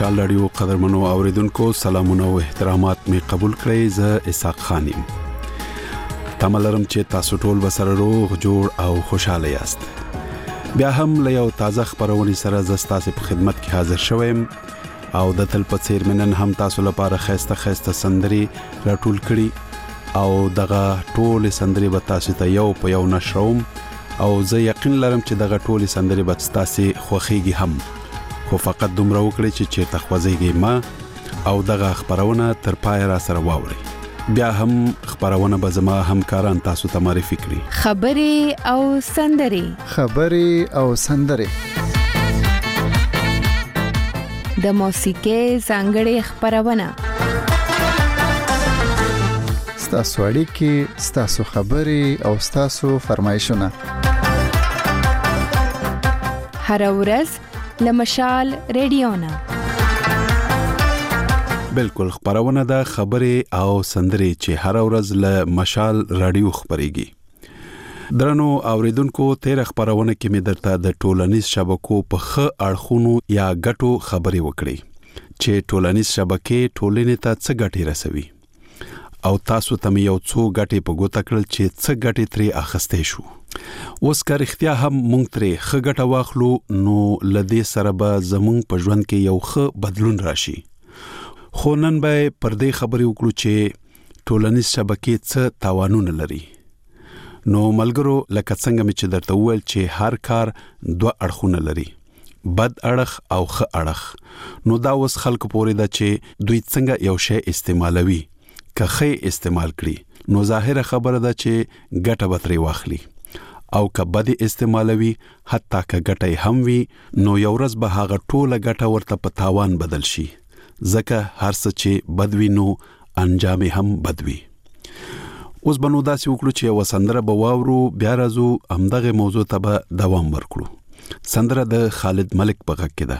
مشال رادیو قدرمنو اوریدونکو سلامونه او احترامات می قبول کړئ. زه اسحاق خانیم. تملرم چې تاسو ټول بسره روغ جوړ او خوشاله یاست. بیا هم له یو تازه خبرونې سره زستاسې په خدمت کې حاضر شوم او د تل په څیر منن هم تاسو لپاره خسته سندري راټول کړي او دغه ټول سندري به تاسو ته یو په یو نشروم او زه یقین لرم چې دغه ټول سندري به تاسو خوښيږي هم. خو فقط دومره وکړئ چې چیرته خوځيږي ما او دغه خبرونه تر پای را سره واورئ. بیا هم خبرونه به زما همکاران تاسو ته معرفي کړي. خبري او سندري د موسیقۍ ځانګړې خبرونه ستاسو اړیکې، ستاسو خبري او ستاسو فرمایشونه هر ورځ لمشال رادیونا. بالکل خبرونه د خبرې او سندري چې هر ورځ له مشال رادیو خبريږي. درنو اوریدونکو تیر خبرونه کې مې درته د ټولنیز شبکو په خ اړخونو یا غټو خبري وکړي چې ټولنیز شبکې ټولنې ته څه ګټي رسوي او تاسو ته یو څو غټي په ګوته کړل چې څه غټي ترې اخستې شو. اوس که اختیار هم مونږ ترې خ غټه واخلو نو لدې سره به زمونږ په ژوند کې یو خ بدلون راشي. خو نن به پر دې خبرې وکړو چې ټولنیز شبکې څه تاوانونه لري. نو ملګرو لکه څنګه مې چې درته وویل چې هر کار دوه اړخونه لري، بد اړخ او ښه اړخ. نو دا اوس خلکو پورې ده چې دوی څنګه یو شی استعمالوي. که ښه استعمال کړي نو ظاهره خبره ده چې ګټه به ترې واخلي او که بد استعمالوي حتی که ګټه هم وي نو یو ورځ به هغه ټوله ګټه ورته په تاوان بدل شي. ځکه هر څه چې بد وي نو انجام هم بد وي. اوس بنو داسې وکړو چې یو سندره به واورو، بیا راځو همدغه موضوع ته به دوام ورکړو. سندره د خالد ملک په غږ کې ده.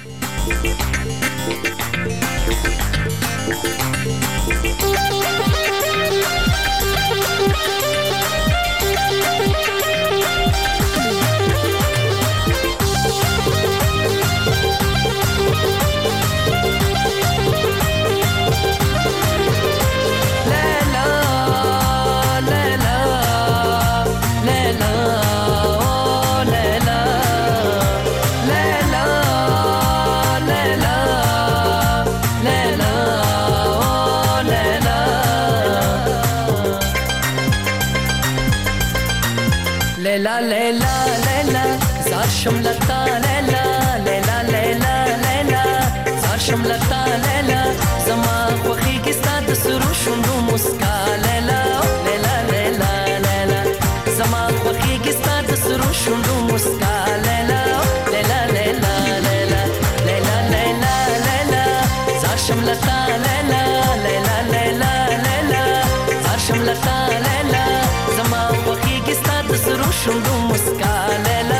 شملتا لیلا لیلا لیلا لیلا زار شملتا لیلا زما خوخي کې ستاد سرو شوندو مسکا لیلا لیلا لیلا لیلا زما خوخي کې ستاد سرو شوندو مسکا لیلا لیلا لیلا لیلا لیلا لیلا لیلا زار شملتا لیلا لیلا لیلا لیلا زار شملتا لیلا زما خوخي کې ستاد سرو شوندو مسکا لیلا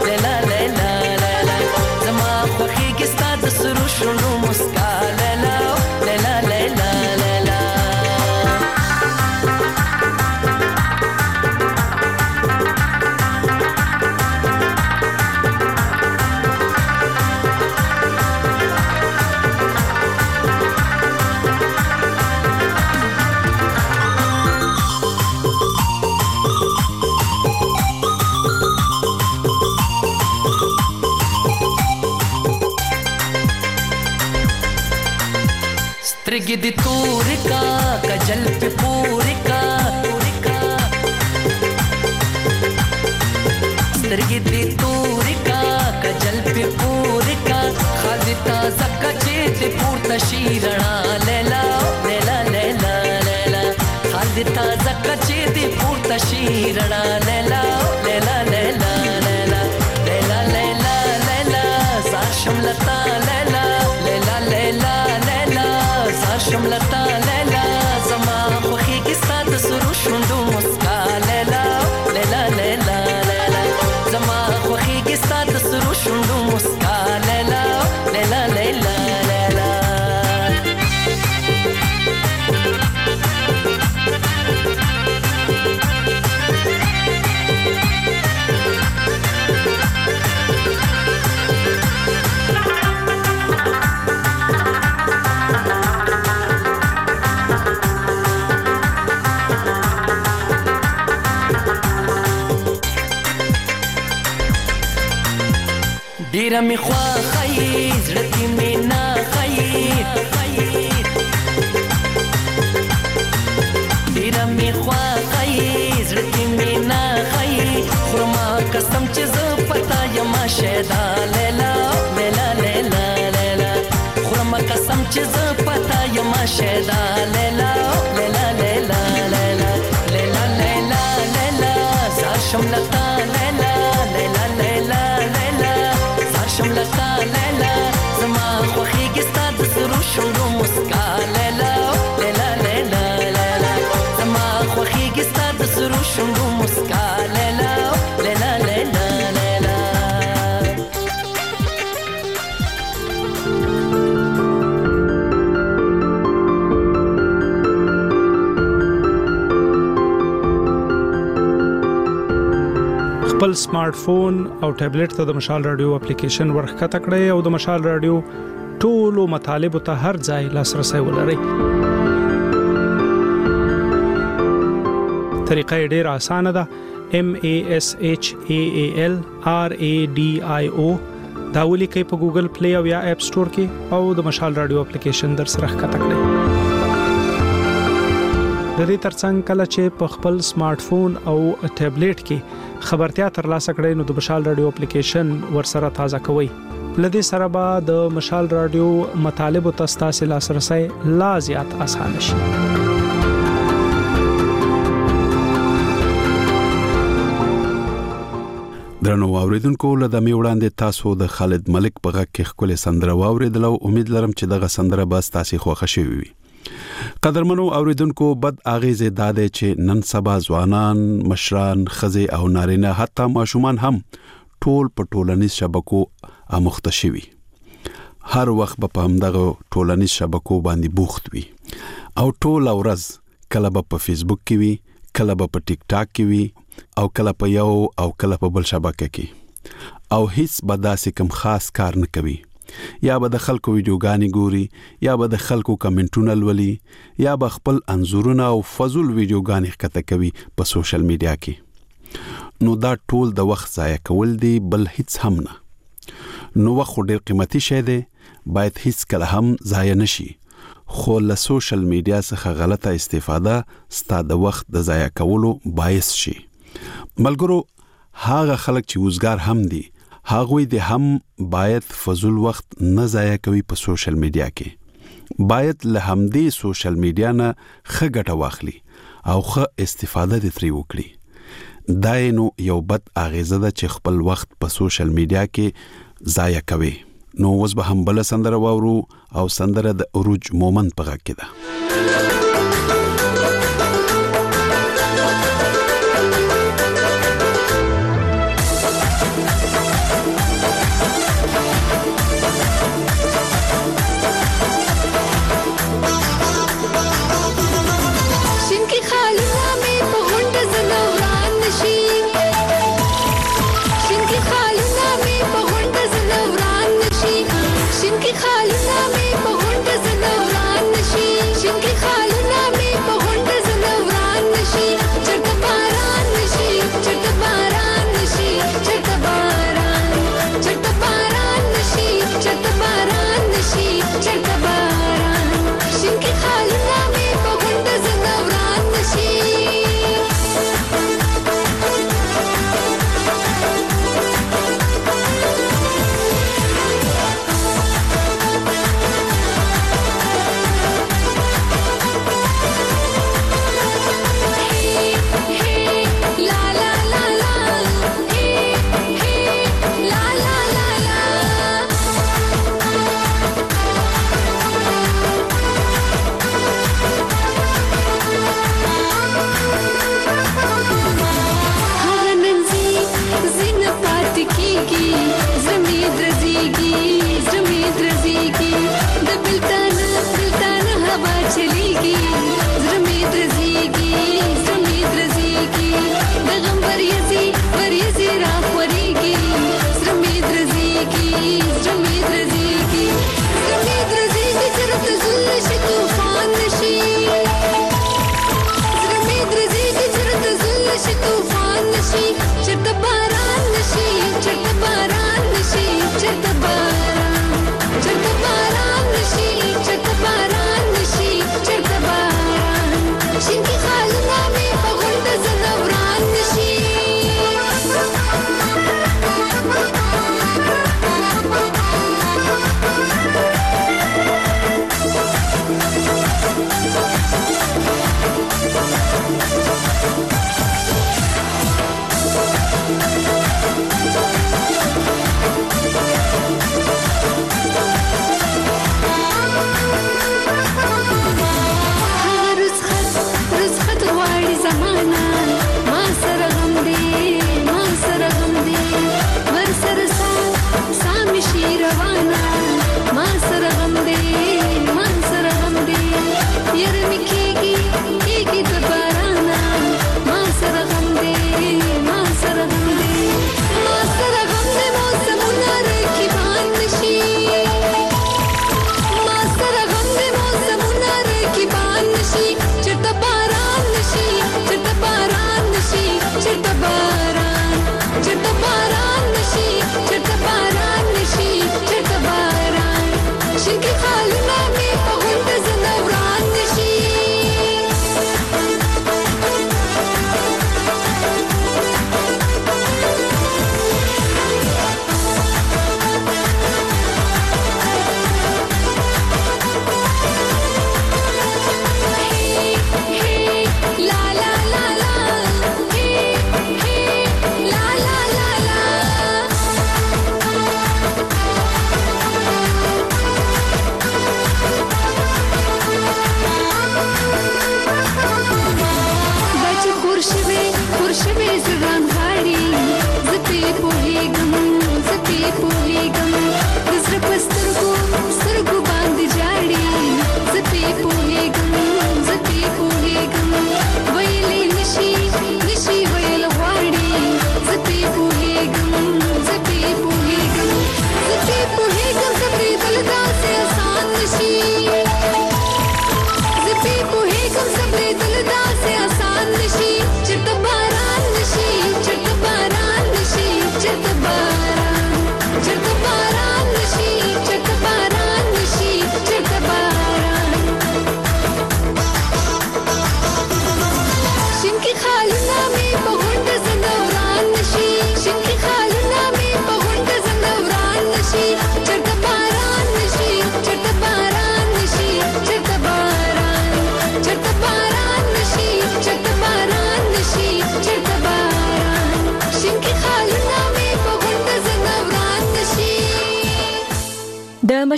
شنو مسکا لیلا لیلا لیلا لیلا سترګې دې تورې کا کجل په پورې کا سترګې دې تورې کا کجل په پورې کا خالي تازه کچې دې پورته شي رڼا لیلا لیلا لیلا لیلا خالي تازه کچې دې پورته شي رڼا لیلا لیلا لیلا لیلا لیلا لیلا لیلا زار شملتا لیلا لیلا لیلا شملتا لیلا زما خوخي کې ستاد سرو شوندو مسکا لیلا لیلا لیلا لیلا زما خوخي کې ستاد سرو شوندو مسکا لیلا لیلا لیلا لیلا ډیره می خوښي زړه کې می نه خي ډیره می خوښي زړه کې می نه خي خرما قسم چې زه پتا یم شهدا لیلا لیلا لیلا لیلا خرما قسم چې زه پتا یم شهدا لیلا لیلا لیلا لیلا لیلا لیلا لیلا زار شملتا لیلا لیلا لیلا لیلا زار شملتا لیلا زما خوخیږي ستا د سرو شونډو مسکا لیلا لیلا لیلا لیلا زما خوخیږي ستا د سرو شونډو مسکا لیلا لیلا لیلا لیلا خپل سمارټ فون او ټابلیټ ته د مشال رادیو اپلیکیشن ورخکته کړئ او د مشال رادیو ټولو مطالبه ته هر ځای لاسرسي ولرئ. طریقه ډېر اسانه ده. MASHALRADIO دا ولیکئ په ګوګل پلی او یا اپ سٹور کې او د مشال رادیو اپلیکیشن در سره ښکته کړئ. د دې ترڅنګ کله چې په خپل سمارټ فون او ټابلیټ کې خبرتیا ترلاسه کړئ نو د مشال رادیو اپلیکیشن ورسره تازه کوئ. لدې سره به د مشال رادیو مطالبه تاسو لاسرسي لا زیات آسان شي. درنو اوریدونکو له دمه وړاندې تاسو د خالد ملک په غږ کې خپل سندره واوریدل او امید لرم چې دغه سندره به تاسو خوښ شي وي. قدرمنو اوریدونکو بد اغیزه داده چې نن سبا ځوانان مشران خزه او نارینه حتی ماشومان هم ټول په ټولنیز شبکو اموخته شوي. هر وخت په همدغه ټولنیز شبکو باندې بوخت وي او ټول ورځ کله په فیسبوک کې وي کله په ټیک ټاک کې وي او کله په یو او کله په بل شبکه کې او هیڅ بداسې کوم خاص کار نه کوي. یا به د خلکو ویډیوګانې ګوري یا به د خلکو کمنټونه لولي یا به خپل انزورونه او فضول ویډیوګانې ښکته کوي په سوشل میډیا کې. نو دا ټول د وخت ضایع کول دي بل هیڅ هم نه. نو وخت ډېر قیمتي شی دی باید هیڅ کله هم ضایع نشي. خو له سوشل میډیا څخه غلطه استفاده ستاسو د وخت د ضایع کولو باعث شي. ملګرو هغه خلک چې وزګار هم دي هغوی د هم باید فضول وخت نه ضایع کوي په سوشل میډیا کې. باید له همدې سوشل میډیا نه ښه ګټه واخلي او ښه استفاده دې ترې وکړي. دا نو یو بد اغیزه ده چې خپل وخت په سوشل میډیا کې ضایع کوي. نو اوس به هم بل سندره واورو او سندره د عروج مومن په غږ کې ده. خالص میں بہت زلوران نشی شنکی خالص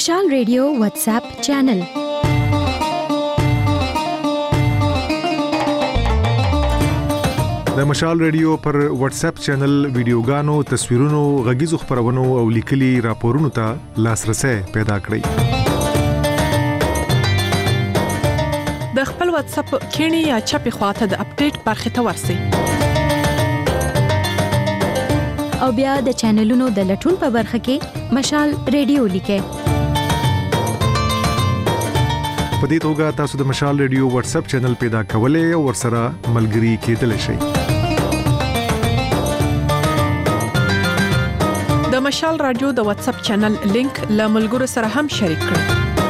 مشال ریډیو واتس اپ چینل. د مشال ریډیو پر واتس اپ چینل ویډیوګانو، تصویرونو، غږیزو خبرونو او لیکلي راپورونو ته لاسرسي پیدا کړئ. د خپل واتس اپ کینی یا چپی خواته د اپډیټ برخه ته ورسئ. او بیا د چینلونو د لټون په برخه کې مشال ریډیو لیکئ. په دې توګه تاسو د مشال ریډیو واتس اپ چینل پیدا کولای او ورسره ملګري کېدلی شئ. د مشال رادیو د واتس اپ چینل لینک له ملګرو سره هم شریک کړئ.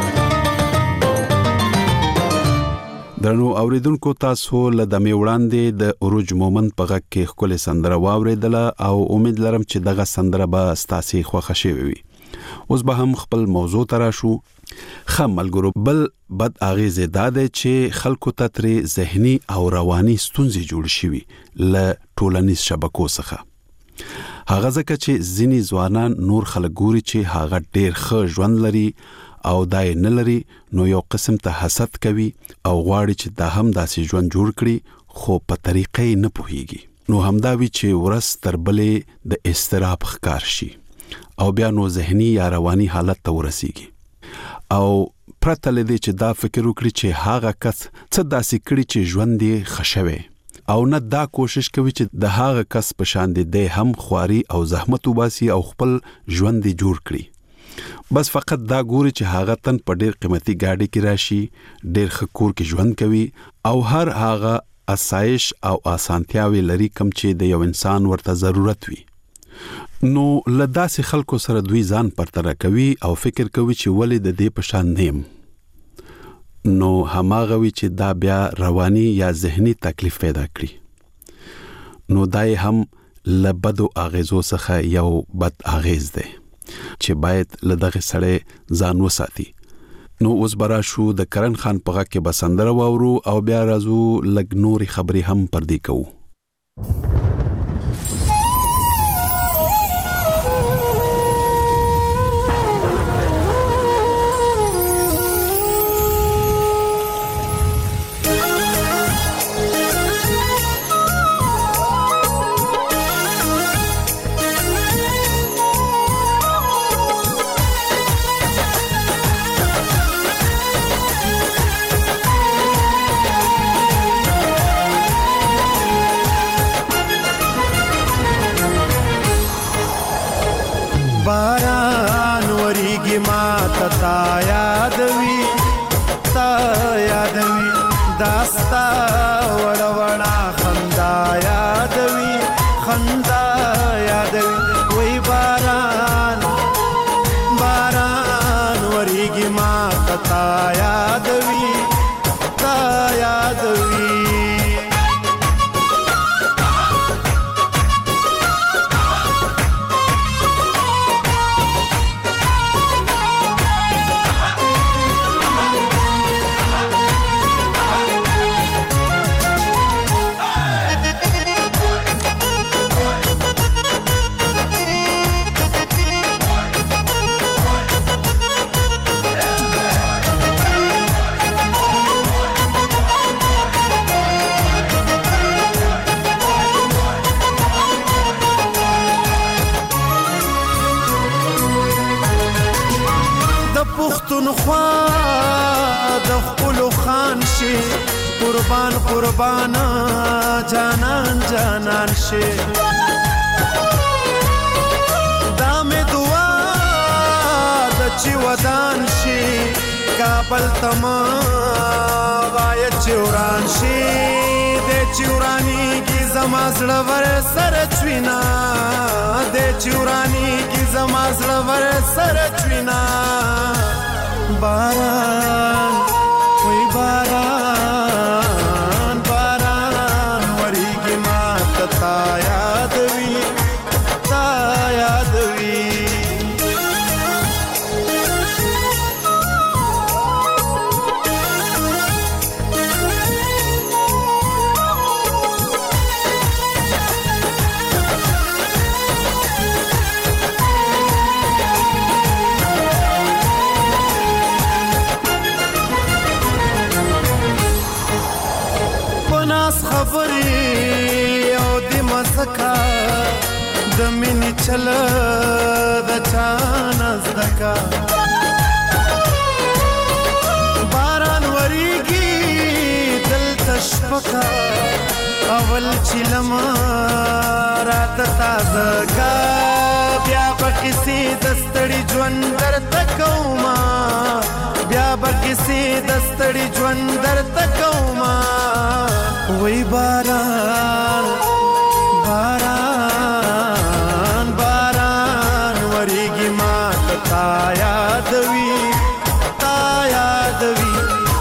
درنو اوریدونکو، تاسو له دمه وړاندې د اوروج مومند په غږ کې خپل سندره واوریدله او امید لرم چې دغه سندره به ستاسو خوښه شي وي. اوس به هم خپل موضوع تراشو. خملګرو بل بد اغیزه داده چې خلکو ته ترې ذهني او رواني ستونزې جوړ شي له ټولنیز شبکو څخه. هغه ځکه چې ځینی ځوانان نور خلک ګوري چې هغه ډېر ښه ژوند لري او دای نه لري، نو یو قسم ته حسد کوي او غواړي چې دا هم داسې ژوند جوړ کړي، خو په طریقې نه پوهیږي. نو همدا وی چې ورځ تر بلې د استراب ښکار شي او بیا نو ذهني یا رواني حالت ته ورسیږي او پرته لدې چې دا فکر وکړي چې هغه کس څه داسې کړي چې ژوند یې خښوي، او نه دا کوشش کوي چې د هغه کس په شان دي هم خواري او زحمت وباسي او خپل ژوند یې جوړ کړي. بس فقط دا ګوري چې هغه تن په ډېر قیمتي گاډي کې راشي، ډېر ښه کور کې ژوند کوي او هر هغه اسایش او اسانتیاوي لري کوم چې د یو انسان ورته ضرورت وي. نو لداسې خلکو سره دوی ځان پرتره کوي او فکر کوي چې ولې د دې په شان نیم. نو هماغه وی چې دا بیا رواني یا ذهني تکلیف پیدا کړي. نو دای هم لبدو اغیزو څخه یو بد اغیز دی چې باید لدغه سړی ځان وساتي. نو اوس برا شو د کرن خان په غږ کې بسندره واورو او بیا راځو لګ نوري خبري هم پر دې کوو. باران وریږي ما ته یادوي داستا وړوړا خندا یادوي وای باران وریږي ما ته یادوي قربان جانان شي دا مې دعا د چې ودان شي کابل تما وای چوران شي د چورانی کی زما زړه ور سره چوینا د چورانی کی زما زړه ور سره چوینا باران وای باران وریږي ما ته یادوي ناس خبرې او د مسکا د مینې چل د چا نزدکا باران وریږي دلته شپکا اول چلم رات تازه کا بیا بکسی دستړي ژوند درته کوما بیا بکسی دستړي ژوند درته کوما وای باران باران باران وریږي ما تا یادوي تا یادوي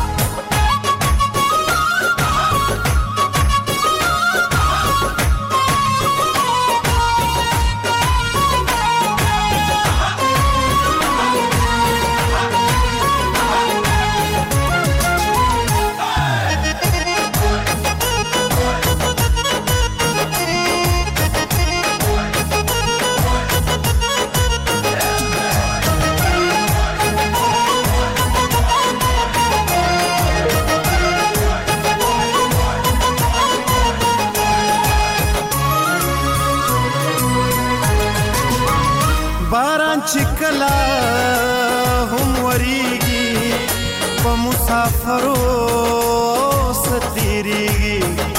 چکلا هم وریږي په مسافرو ستیریږي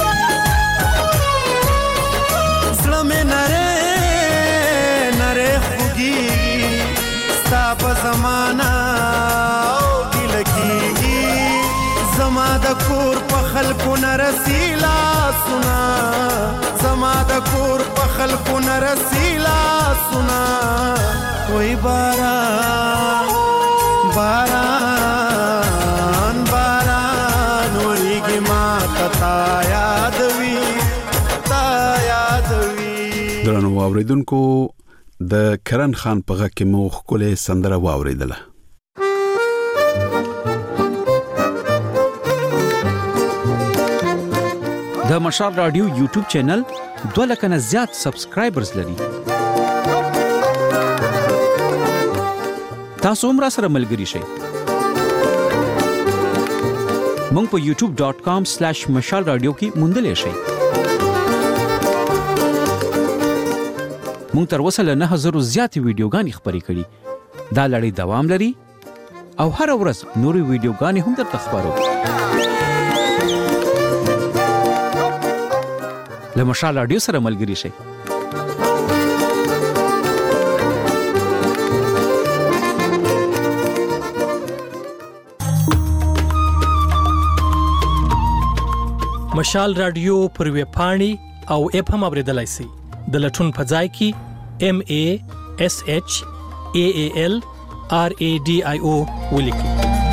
زړه مې نری نری خوږیږي ستا په زمانه او ګیله کېږي زما د کور په خلکو نه رسي لاسونه زما د کور په خلکو نه رسي لاسونه وای باران باران باران وریږي ما تا یادوي تا یادوي. درنو اوریدونکو د کرن خان په غږ کې مو ښکلې سندره واوریدله. د مشال رادیو یوټیوب چینل 2 لک نه زیات سبسکرایبرز لري. تاسو هم را سره ملګری شئ. مونږ په youtube.com/مشال رادیو کې موندلې شئ. مونږ تر اوسه له 9000 زیاتې ویډیوګانې خپرې کړې. دا لړۍ دوام لري او هر ورځ نورې ویډیوګانې هم درته خپرو. له مشال رادیو سره ملګری شئ. مشال رادیو پر ویب پاڼې او اپ هم اوریدلای شئ. د لټون په ځای کې MASHALRADIO ولیکئ.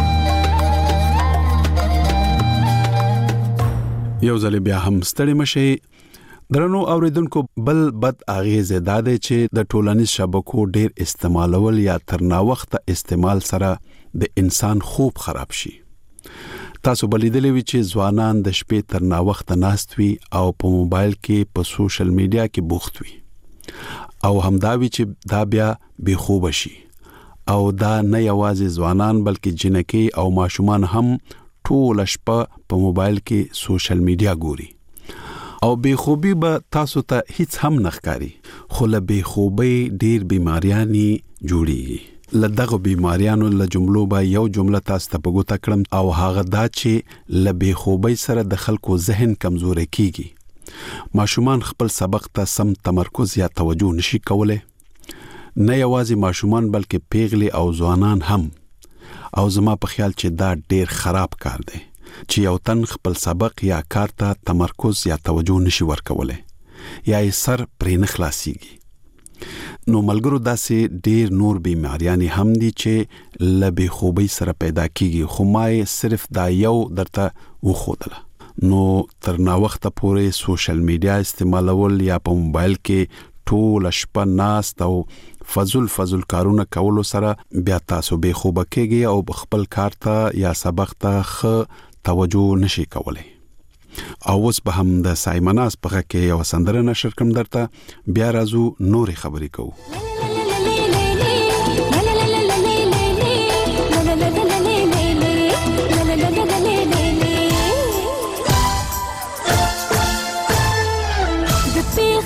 یو ځل بیا هم ستړي مشي. درنو اوریدونکو بل بد اغیز داده چې د ټولنیز شبکو ډیر استعمالول یا ترنا وخت استعمال سره د انسان خوب خراب شي. تاسو بلیدلې وی چې ځوانان د شپې ترنا وخت ناست وي او په موبایل کې په سوشل میډیا کې بوخت وي او همداوی چې دا بیا بے خوب شي او دا نه یوازې ځوانان بلکې جنکې او ماشومان هم ټول شپه په موبایل کې سوشل میډیا ګوري او بے خوبي به تاسو ته هیڅ هم نه ښکاري خو له بے خوبي ډیر بیماریاں جوړيږي. لدغه بیماریانو له جملو به یو جمله تاسو ته پګوتا کړم او هغه دا چې له بے خوبي سره د خلکو ذهن کمزوري کیږي. ماشومان خپل سبق ته سم تمرکز یا توجه نشي کولای. نه یوازې ماشومان بلکې پیغلي او ځوانان هم. او زما په خیال چې دا ډیر خراب کار دی چې یو تن خپل سبق یا کار ته تمرکز یا توجه نشي ورکولای یا یې سر پرې نه خلاصيږي. نو ملګرو داسې ډیر نور بیماریاں هم دي چې لبې خوبي سره پیدا کیږي خو ما صرف دا یو درته وښودله. نو تر نا وخت پورې سوشل میډیا استعمالول یا په موبایل کې ټول شپه ناست او فضل کارونه کولو سره بیا تاسو به خوب کېږي او خپل کار ته یا سبق ته ښه توجه نشي کولای. او اوس به هم د سایمناس په کې یو سندره نشر کوم درته بیا راځو نورې خبرې کوو.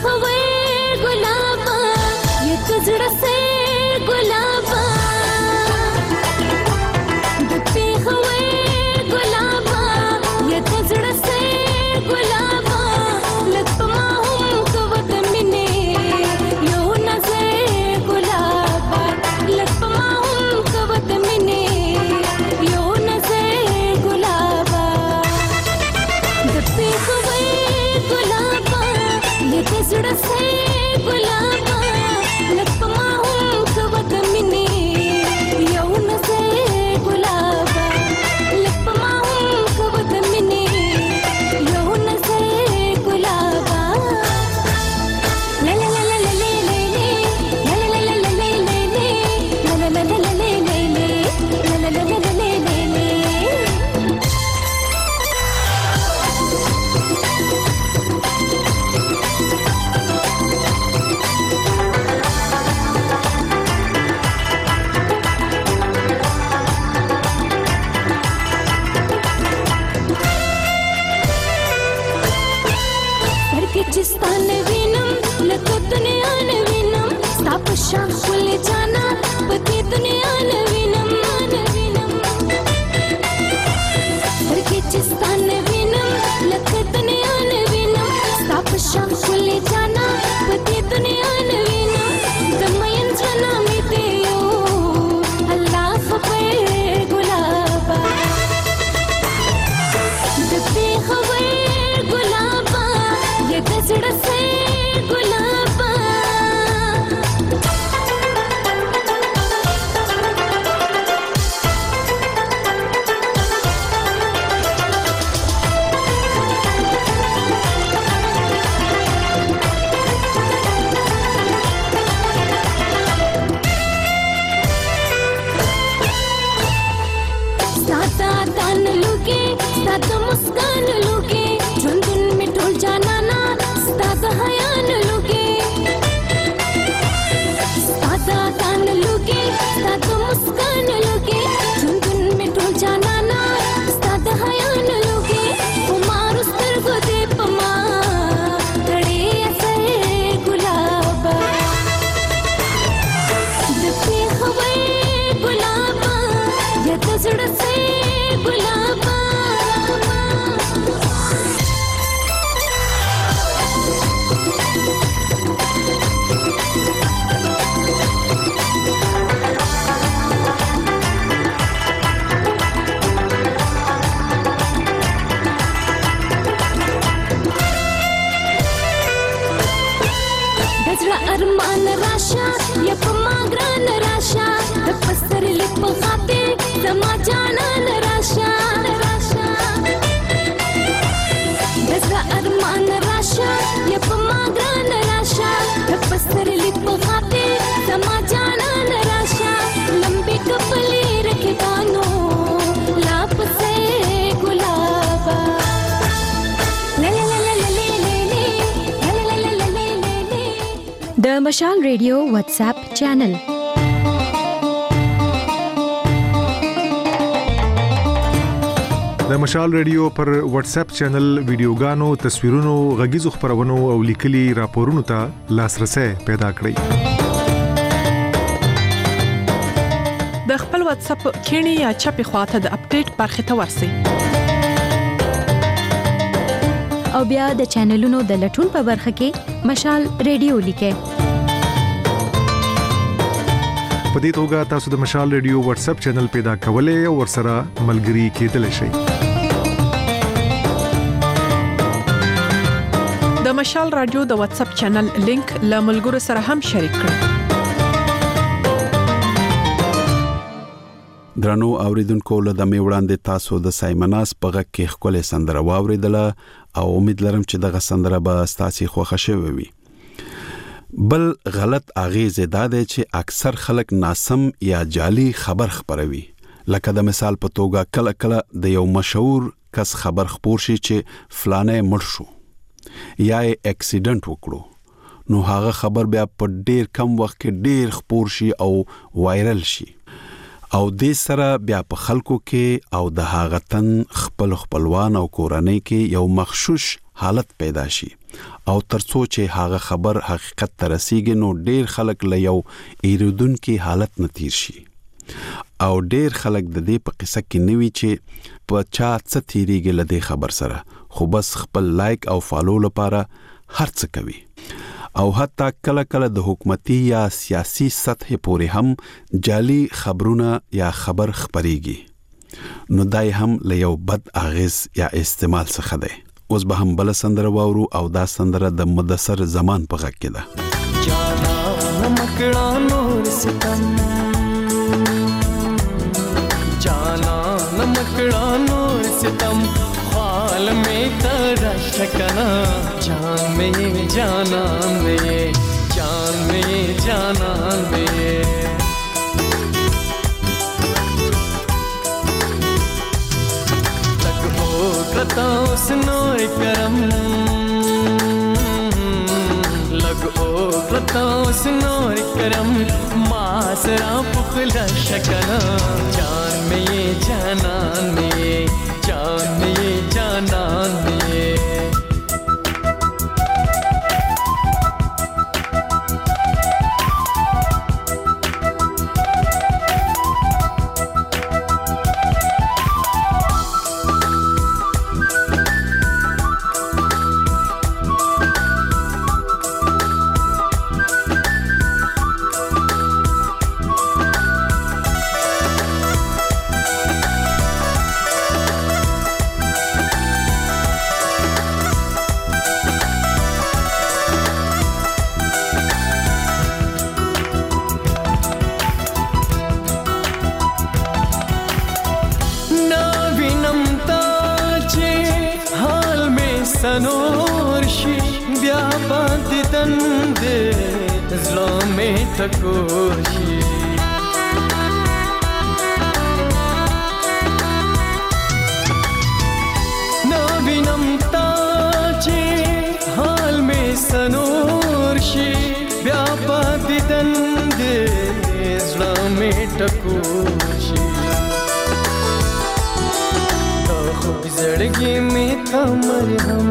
पेखवे गुलाबा ये कजड़ा से गुलाबा द पेखवे गुलाबा ये कजड़ा से गुलाबा लतमा हम कवत मिने यो नजे गुलाबा लतमा हम कवत मिने यो नजे गुलाबा द पेखवे गुलाबा ये कजड़ा से गुलाबा लतमा हम कवत मिने यो नजे गुलाबा लतमा हम कवत मिने यो नजे गुलाबा ला ला ला ला ला ले ला ला ला ला ला ले ला ला ला ला ले ला ला ला ला ले Kyrgyzstan vinam lako duniya ne vinam stop sham kul jana pati duniya ne vinam Kyrgyzstan vinam lako duniya ne vinam stop sham kul jana pati duniya ne vinam damayan jana miteyo Allah khabe gulaba dabbe khabe gulaba ये कजड़ा से गुलाबा सादा दान लुके सादा मुस्कान लुके झुंझुन में ढोल जाना ना सादा हयान लुके सादा दान लुके सादा मुस्कान लुके झुंझुन में ढोल जाना ना सादा हयान लुके कुमार उस्तर को दे पमा खड़े ऐसे गुलाबा दबे खवे गुलाबा ये कजड़ा से गुलाबा गजरा अरमान राशा या पमाग्रान राशा तपस्तर लिप खाते समा जाना राशा गजरा अरमान राशा या पमाग्रान राशा तपस्तर लिप खाते समा जाना राशा लंबी कपले रखे दानो लाप से गुलाबा ला ला ला ला ले د مشال ریډیو واتساپ چینل د مشال ریډیو پر واتس اپ چینل ویډیوګانو تصویرونو غږیزو خبرونو او لیکلي راپورونو ته لاسرسي پیدا کړئ د خپل واتس اپ کینی یا چپی خواته د اپډیټ برخه ته ورسی او بیا د چینلونو د لټون په برخه کې مشال ریډیو لیکه په دې توګه تاسو د مشال ریډیو واتس اپ چینل پیدا کولای او ورسره ملګري کېدلی شئ د مشال رادیو د واتس اپ چینل لینک له ملګرو سره هم شریک کړئ درنو اوریدونکو له دمه وړاندې تاسو د سایمناس په غږ کې خپل سندره واوریدله او امید لرم چې دغه سندره به تاسو خوښه شوي وي بل غلط اغیز دا دی چې اکثر خلک ناسم یا جعلی خبر خبروي لکه د مثال په توګه کله کله د یو مشهور کس خبر خپور شي چې فلانه مړ شو یا اکسیډنټ وکړو نو هغه خبر بیا په ډیر کم وخت کې ډیر خپور شي او وایرل شي او دې سره بیا په خلکو کې او د هغه تن خپلوان او کورنۍ کې یو مخشوش حالت پیدا شي او ترڅو چې هغه خبر حقیقت ته رسیږي نو ډیر خلک له یو ایرودونکو حالت نه تیر شي او ډیر خلک د دې په قصه کې نوي چې په چا څه تیریږي له دې خبر سره خو بس خپل لایک او فالو لپاره هر څه کوي او حتی کله کله د حکومتي یا سیاسي سطح پورې هم جعلي خبرونه یا خبر خبريږي نو دای هم له یو بد اغیز یا استعمال څخه دی. اوس به هم بل سندره واورو او دا سندره د مدثر زمان په غږ کې ده. جانا مکڑا نور ستم جانا مکڑا نور ستم خال میں ترا شکنا جان میں جانا میں جان میں جانا میں لگ ہو کرتا اس نور کرم لگ ہو کرتا اس نور کرم ماسرا پخلا شکنا جان میں جانان میں جان میں جانان میں سنور شي بیا باندې دند زلم تکوشي نو وینم تا چې حال می سنور شي بیا باندې دند زلم تکوشي خوب زړګي می تا مرهم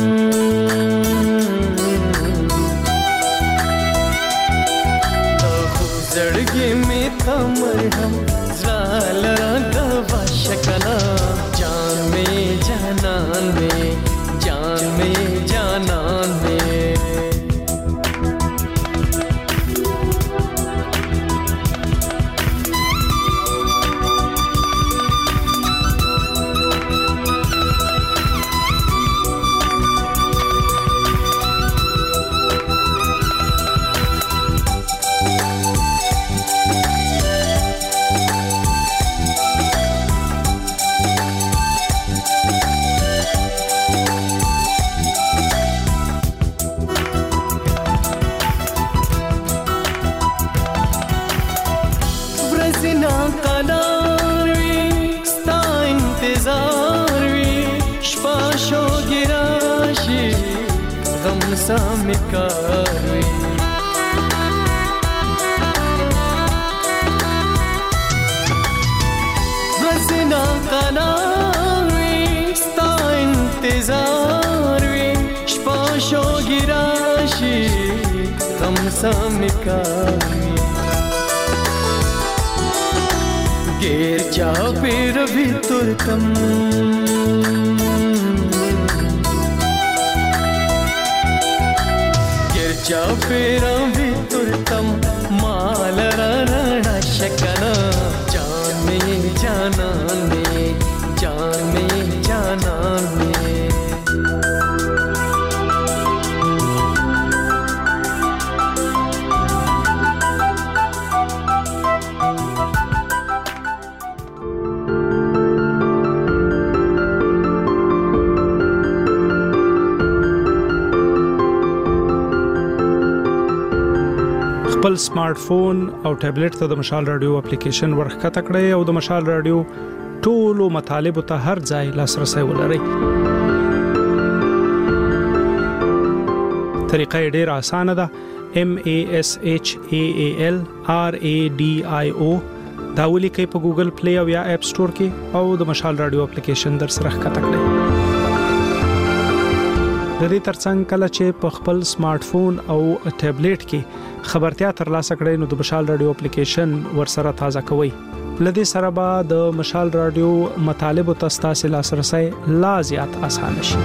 خوب زړګي می تا مرهم زال دوا شکنا جان می جانان می جان می جانان می سامکاوي وزنا قناوي ستا انتظار وي شپه شوګي راشي غم سامکاوي غیر چا پیر بھی ترکم جا پیرا بھی ترتم مال رانا شکنا جان میں جانان میں جان میں جانان میں خپل سمارټ فون او ټابلیټ ته د مشال رادیو اپلیکیشن ورخکته کړئ او د مشال رادیو ټولو مطالب ته هر ځای لاسرسي ولرئ. طریقه ډیره اسانه ده. MASHAALRADIO دا ولیکئ په ګوګل پلی او یا اپ سٹور کې او د مشال رادیو اپلیکیشن در سره ښکته کړئ. د دې ترڅنګ کله چې په خپل سمارټ فون او ټابلیټ کې خبرتیا ترلاسه کړئ نو د مشال رادیو اپلیکیشن ورسره تازه کوئ. لدې سره به د مشال رادیو مطالب او تاسو لاسرسي لا زیات اسانه شي.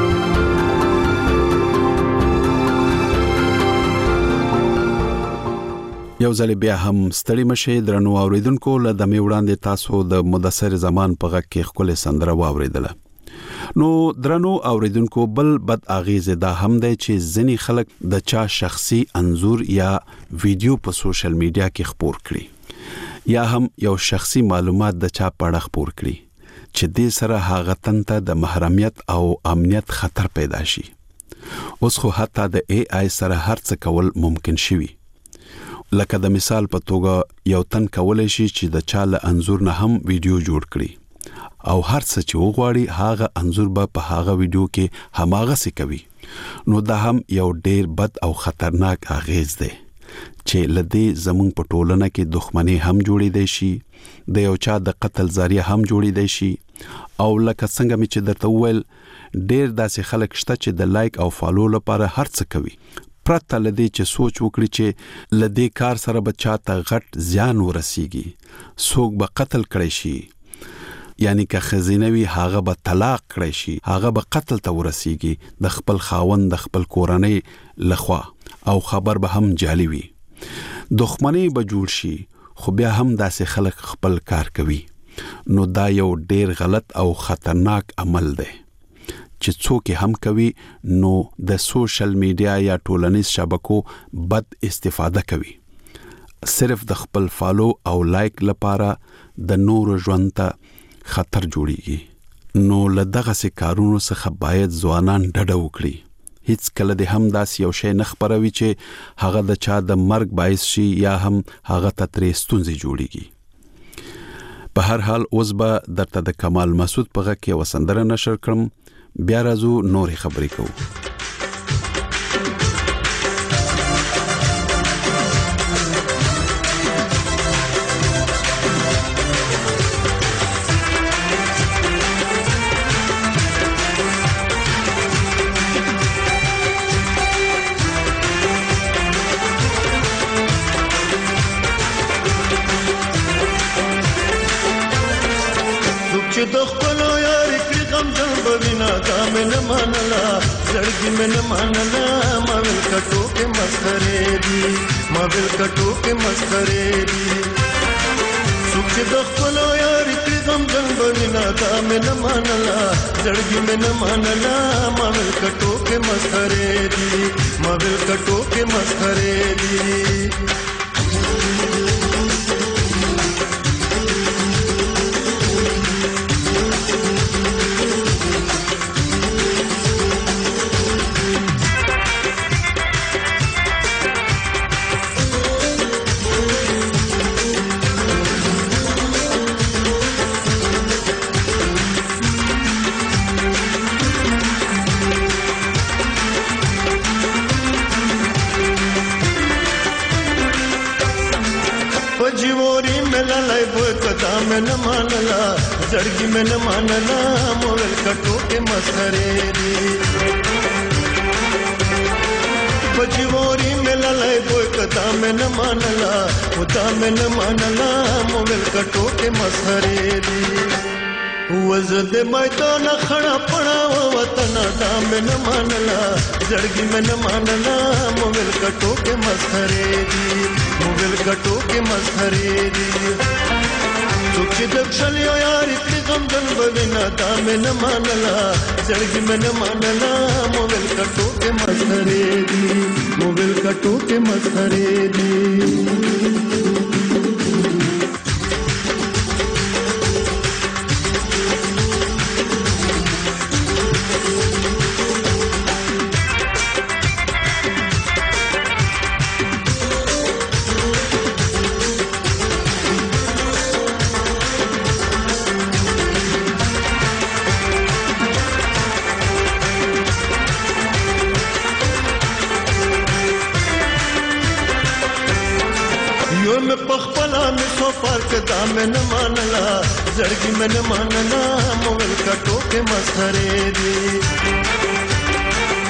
یو ځل بیا هم ستړي مشه درنو اوریدونکو له دمه وړاندې تاسو د مدثر زمان په غږ کې خپل سندره واوریدله. نو درنو اوریدونکو بل بد اغیزه دا هم دی چې ځینی خلک د چا شخصي انزور یا ویډیو په سوشل میډیا کې خپور کړي یا هم یو شخصي معلومات د چا په اړه خپور کړي چې دې سره هغه تنته د محرمیت او امنیت خطر پیدا شي. اوس خو حتی د اي اي سره هر څه کول ممکن شوي. لکه د مثال په توګه یو تن کولای شي چې د چا له انزور نه هم ویډیو جوړ کړي او هر څه چې وغواړي هغه انزور به په هغه ویډیو کې هماغه څه کوي. نو دا هم یو ډیر بد او خطرناک اغیز دی چې لدې زمون په ټولنه کې دښمنی هم جوړې دی شي، د یو چا د قتل ذریعہ هم جوړې دی شي او لکه څنګه مې چې درته وویل ډیر داسې خلک شته چې د لایک او فالو لپاره هر څه کوي پرته لدی چې سوچ وکړي چې لدی کار سره بچا ته غټ زیان ورسیږي، څوک به قتل کړي شي، یعنی که خزینوي هغه به طلاق کړي شي، هغه به قتل ته ورسیږي د خپل خاوند د خپل کورنۍ لخوا او خبر به هم جعلي وي. دښمنی به جوړ شي خو بیا هم داسې خلک خپل کار کوي. نو دا یو ډیر غلط او خطرناک عمل دی چې څوک هم کوي. نو د سوشل میډیا یا ټولنیز شبکو بد استفاده کوي صرف د خپل فالو او لایک لپاره د نور ژوند ته خطر جوړیږي. نو لدغه سه کارونو څخه باید ځوانان ډډه وکړي. هیڅ کله د هم داس یو شی نه خبروي چې هغه د چا د مرګ باعث شي یا هم هغه ته ترې ستونزې جوړیږي. په هر حال اوس به درته د کمال مسعود په غږ کې وسندره نشر کړم. بیا راځو نورې خبرې کوو. زړګي من منلا مابل کټو کې مسخره دي، مابل کټو کې مسخره دي. سوچ د خپل یار کې غم جن بنا دا من منلا زړګي من منلا مابل کټو کې مسخره دي، مابل کټو کې مسخره دي. من مانلا زړګي من مانلا مول کټو کې مسخره دي. پجوري مللای دوی کدا من مانلا وتا من مانلا مول کټو کې مسخره دي. وزد میدان خړا پړا وطن دا من مانلا زړګي من مانلا مول کټو کې مسخره دي، مول کټو کې مسخره دي. څوک چې د خپل یار کې غم دل بوینا دا من مانلا زړګي من مانلا موبل کټو کې مسخره دي، موبل کټو کې مسخره دي. دا من مانلا زړګي من مانلا مول کټو کې مسخره دي.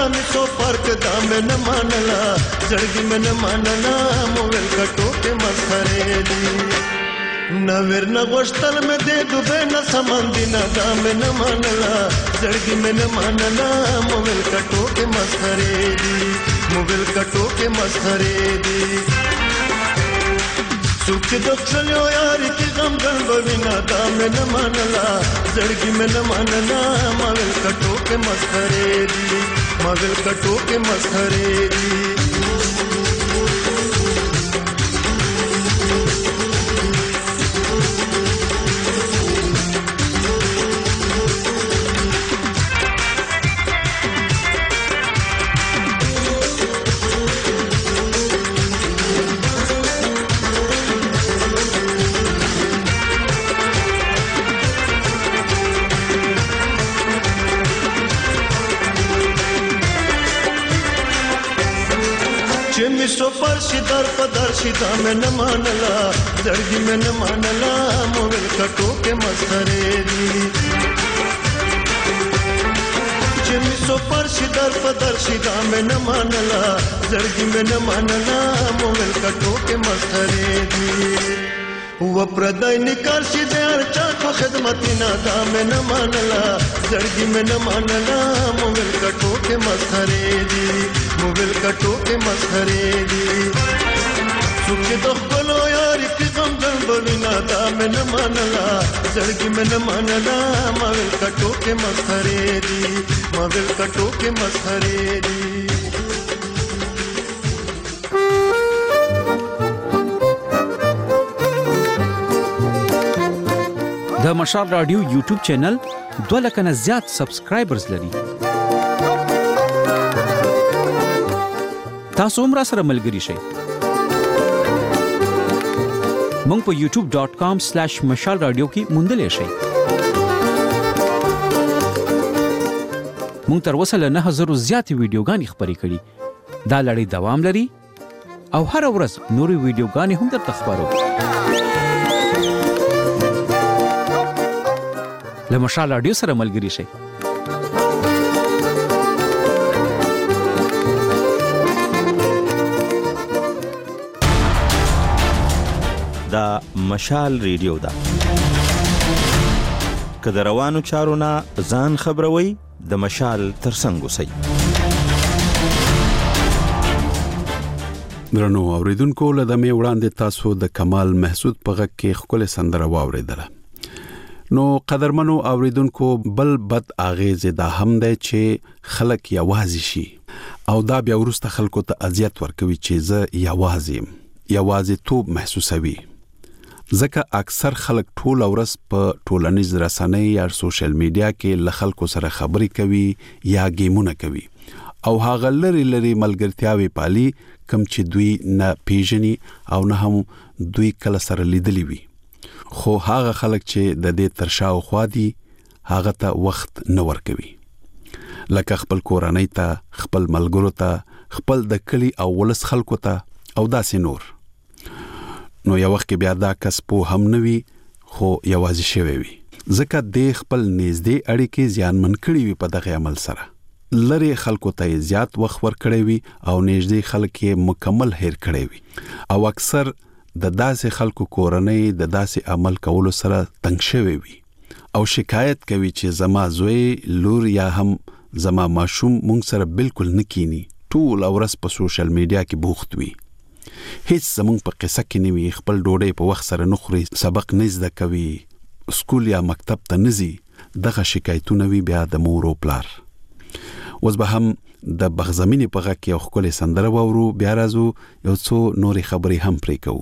می سو فرق دا میں نہ مانلا زړګي میں نہ مانلا موبایل کټو کې مسخره دي نویر نہ غوشتل میں دے دوبے نہ سمندینا دا میں نہ مانلا زړګي میں نہ مانلا موبایل کټو کې مسخره دي موبایل کټو کې مسخره دي سوچ دخلو یاری کی غم گن بوینا دا میں نہ مانلا زړګي میں نہ مانلا موبایل کټو کې مسخره دي موبایل کټو کې مسخره دي سو پرشی در پدرشی دا میں نہ مانلا زړګي میں نہ مانلا موبایل کټو کې مسخره دي چې سو پرشی در پدرشی دا میں نہ مانلا زړګي میں نہ مانلا موبایل کټو کې مسخره دي و پردای نکار شي د ارچا کو خدمتینا دا میں نہ مانلا زړګي میں نہ مانلا موبایل کټو کې مسخره دي موبایل کټو کې مسخره دي څوک د خپل یاري کې غم ځن بوینا دا مې نه مانلا زړګي مې نه مانلا موبایل کټو کې مسخره دي موبایل کټو کې مسخره دي د مشال رادیو یوټیوب چینل 2 لک نه زیات سبسکرایبرز لري تاسو هم را سره ملګري شئ مونږ په youtube.com/mashalradio کې موندلې شئ مونږ تر اوسه له 9000 زیاتې ویډیوګانې خپرې کړې دا لړۍ دوام لري او هر ورځ نورې ویډیوګانې هم درته خپرو له مشال رادیو سره ملګري شئ دا مشال ریډیو دا که د روانو چارو نه ځان خبروي د مشال ترڅنګ اوسئ درنو اوریدونکو له دمه وړاندې تاسو د کمال محسود په غږ کې خپل سندره واوریدله نو قدرمنو اوریدونکو بل بد اغیز دا هم دی چې خلک یوازې شي او دا بیا ورسته خلکو ته اذیت ورکوي چې زه یوازې توب محسوسوي ځکه اکثر خلک ټول ورځ په ټولنیز رسنۍ یا سوشل میډیا کې له خلکو سره خبرې کوي یا گیمونه کوي او هغه لري ملګرتیاوي پالي کم چې دوی نه پیژني او نه هم دوی کله سره لیدلی وي خو هغه خلک چې د دې ترشاو خوا دي هغه ته وخت نه ورکوي لکه خپل کورنۍ ته خپل ملګرو ته خپل د کلی او ولس خلکو ته او داسې نور نو یو وخت بیا دا کس په هم نوي خو یوازې شوی وي ځکه د خپل نږدې اړیکې زیانمن کړي وي په دغه عمل سره لری خلکو ته زیات وخت ورکړي وي او نږدې خلک یې مکمل هیر کړي وي او اکثر د داسې خلکو کورنۍ د داسې عمل کولو سره تنګ شوی وي او شکایت کوي چې زما زوی لور یا هم زما ماشوم مونږ سره بالکل نکینی ټول ورځ په سوشل میډیا کې بوخت وي هیڅ زمونږ په قصه کې نیوي خپل ډوډۍ په وخت سره نخوري سبق نه زده کوي سکول یا مکتب ته نزي دغه شکایتونه وی بیا د مور او پلار اوس به هم د بغزمینې په غږ کې یو ښکلی سندره واورو بیا راځو یو څو نورې خبرې هم پرې کوو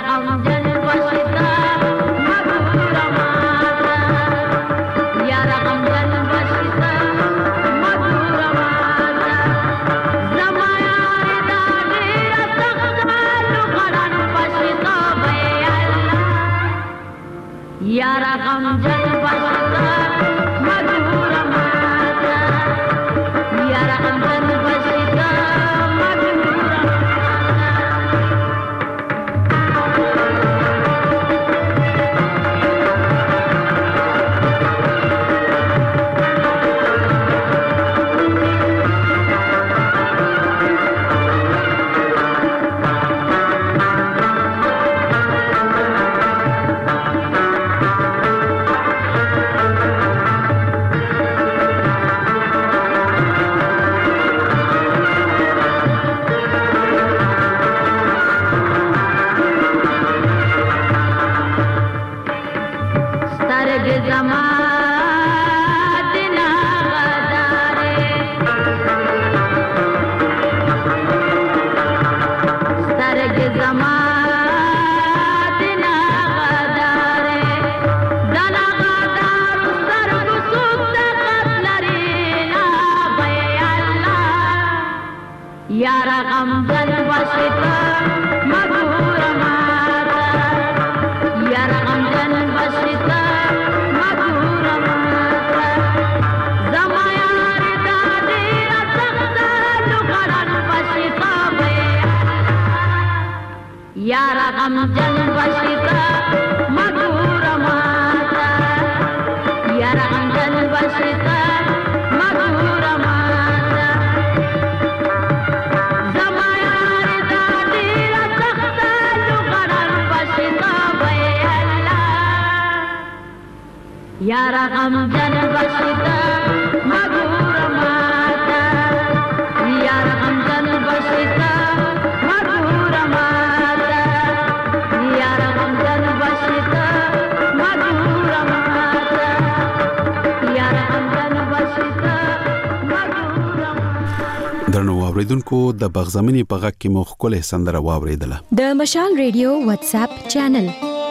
درنو اوریدونکو د بغزمنی په غږ کې مو خپل سندره واوریدله د مشال ریډیو واتس اپ چینل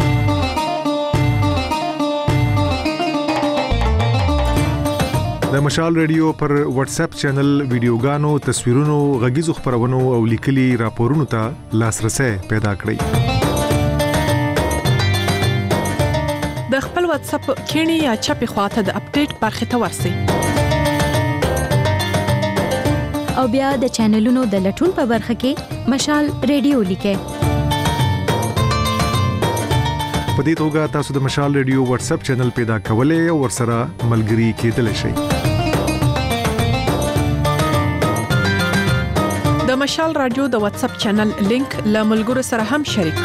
د مشال ریډیو پر واتس اپ چینل ویډیوګانو تصویرونو غږیزو خبرونو او لیکلي راپورونو ته لاسرسي پیدا کړئ د خپل واتس اپ کینی یا چپی خواته د اپډیټ برخه ته ورسی او بیا د چینلونو د لټون په برخه کې مشال ریډیو لیکه په دې توګه تاسو د مشال ریډیو واتس اپ چینل پیدا کولای او ورسره ملګري کېدلی شئ د مشال رادیو د واتس اپ چینل لینک له ملګرو سره هم شریک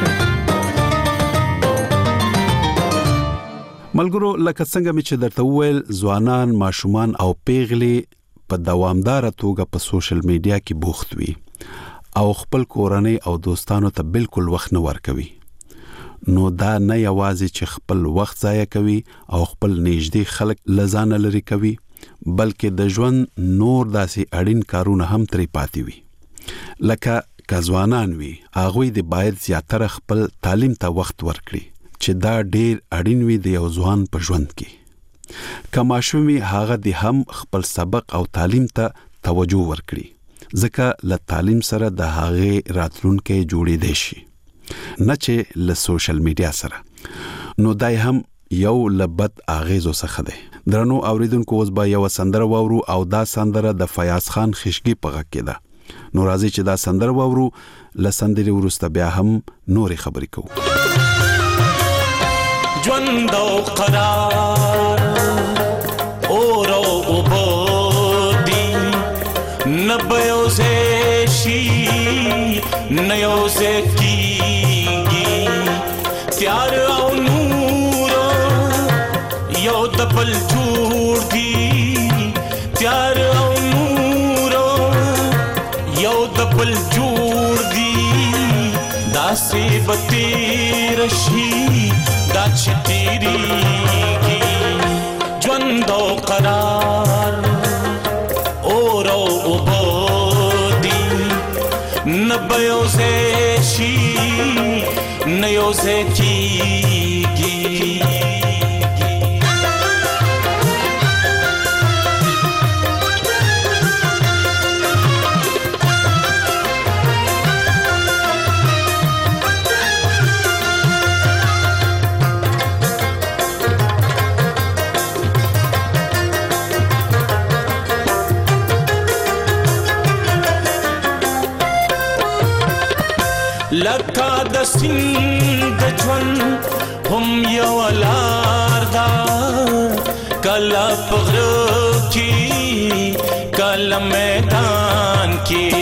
کړئ ملګرو لکه څنګه چې درته وویل ځوانان ماشومان او پیغلي په دوامدار توګه په سوشل میډیا کې بوخت وي او خپل کورنۍ او دوستانو ته بالکل وخت نه ورکوي نو دا نه یوازې چې خپل وخت ضایع کوي او خپل نږدې خلک لزان لري کوي بلکې د ژوند نور داسې اړین کارونه هم ترې پاتې وي لکه کځوانان وي هغه د باید زیاتره خپل تعلیم ته وخت ورکړي چې دا ډیر اړین وي د یو ځوان په ژوند کې کماشومي هغه د هم خپل سبق او تعلیم ته توجه ورکړي ځکه له تعلیم سره د هغه راتلونکي جوړې دي شي نه چې له سوشل میډیا سره نو دای هم یو لبد اغیزو څخه ده درنو اوریدونکو اوس به یو سندره وورو او دا سندره د فیاض خان خشګي په غږ کې ده نو راځي چې دا سندره وورو لسندري ورسته بیا هم نوري خبرې کوو ژوند او قرار اور او بودي نبيوزه شي نيوزه کیږي تیار او نور یو دبل جوړ دي تیار او نور یو دبل جوړ دي داسې بتیر شي دا چتیریږي ژوند او قرار اور او بودي نبيوزه شي نيو ځای کېږي. لکه د سیند د ژوند هم یو لار ده، کله په غره کې کله میدان کې.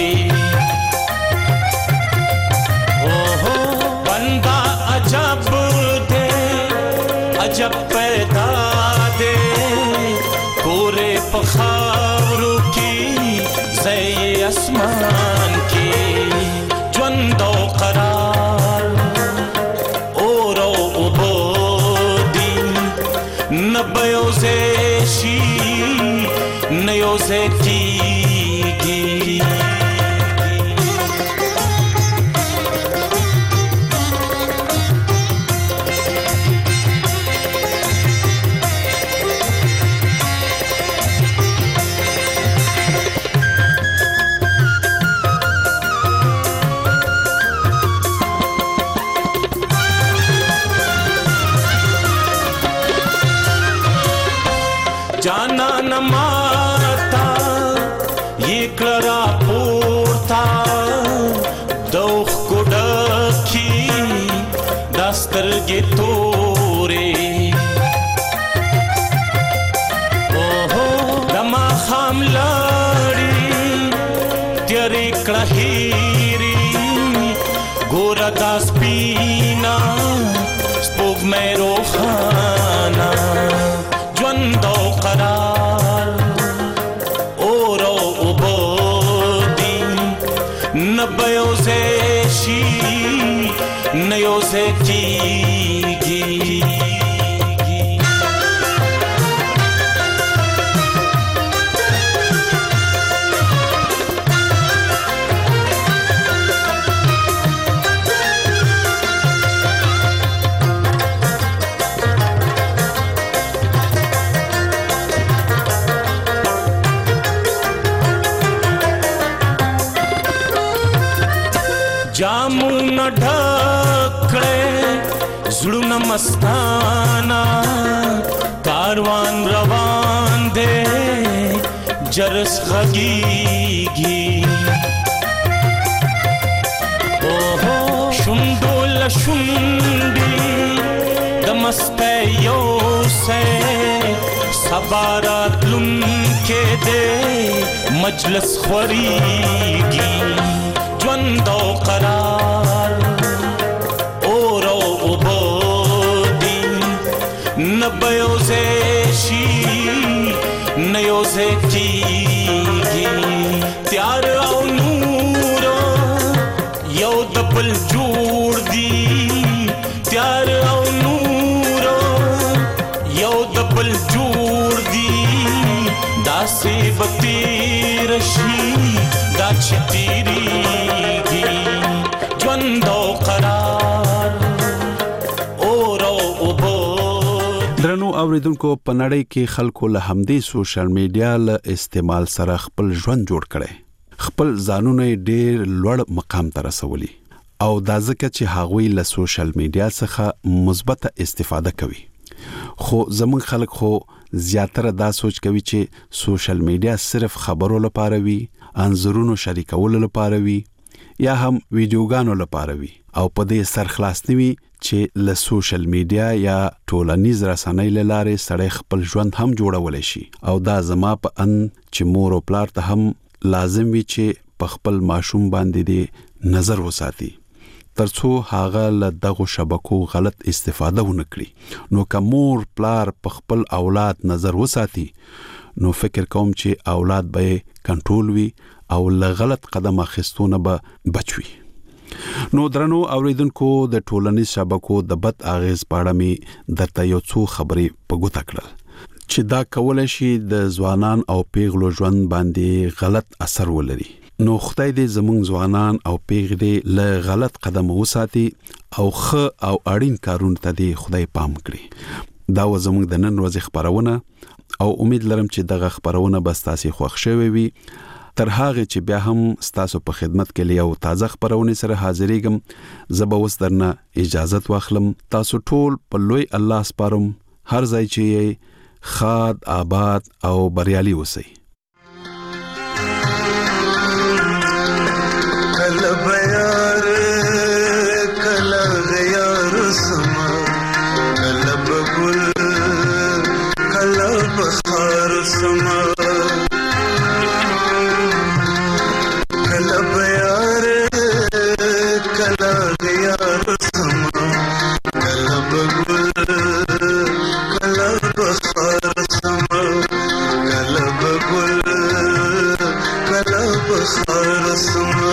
اوهو بنده عجب دی عجب پیدا دی، پورې په خاورو کې ځای اسمان کې. ژوند او قرار اور او اوبو دي، نه به یو ځای شي نه یو ځای کېږي. जाना न माता ये करा पोरता दोख को डखी दस्तर गे तोरे. ओहो दमा खाम लड़ी तेरे कहीरी गोरा दास पीना स्पोग में रोखाना. ژوند او قرار اور او اوبو دي، نه به یو ځای شي نه یو ځای کېږي. जामुन ढकड़े जुड़न मस्ताना, कारवान रवान दे जरस खगीगी. ओहो शुंडोल शुंडी दमस्ते यो से सबारात लुन के दे मजलस खरीगी. ژوند او قرار اور او اوبو دي، نه به یو ځای شي نه یو ځای کېږي. تیار او نور یو د بل جوړ دي، تیار او نور یو د بل جوړ دي. داسې به تېر شي دا چې تېرېږي. ژوند او قرار اور او اوبو. درنو اوریدونکو په نړۍ کې خلکو له همدې سوشل میډیا له استعمال سره خپل ژوند جوړ کړي، خپل ځانونه ډېر لوړ مقام ته رسولي، او دا ځکه چې هغوی له سوشل میډیا څخه مثبت استفاده کوي. خو زمون خلک خو زیاتره دا سوچ کوي چې سوشل میډیا صرف خبرو لپاره وي، انځورونو شریکولو لپاره وي، یا هم ویډیوګانو لپاره وي، او په دې سرخلاص نوي چې له سوشل میډیا یا ټولنیز رسنۍ له لارې سړی خپل ژوند هم جوړولی شي. او دا زما په ان چې مور او پلار ته هم لازم وي چې په خپل ماشوم باندې دې نظر وساتي، ترڅو هغه له دغه شبکو غلط استفاده ونه کړي. نو که مور پلار په خپل اولاد نظر وساتي، نو فکر کوم چې اولاد به کنټرول وي او له غلط قدم اخیستونه به بچوي. نو درنو اوریدونکو د ټولنیز شبکو د بد اغیز په اړه می درته یو څو خبرې په ګوته کړل چې دا کولای شي د ځوانان او پیغلو ژوند باندې غلط اثر ولري. نو خدای دې زموږ ځوانان او پیغلې له غلط قدم وساتي او خ او اړین کارونه ته دې خدای پام کړي. دا و زموږ د نن ورځې خبرونه او امید لرم چې دغه خبرونه به تاسو خوښ شوي وي. تر هغه چې بیا هم تاسو په خدمت کې لیاو تازه خبرونه سره حاضرېږم. زه به اوس درنه اجازه واخلم. تاسو ټول په لوی الله سپارم. هر ځای چې خاد آباد او بریالي اوسئ. کله بیار کله غیار سما کله بګل کله بخار سما کله بیار کله غیار سما کله بګل کله بخار سما کله بګل کله بخار سما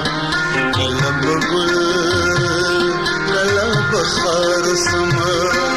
بخار سما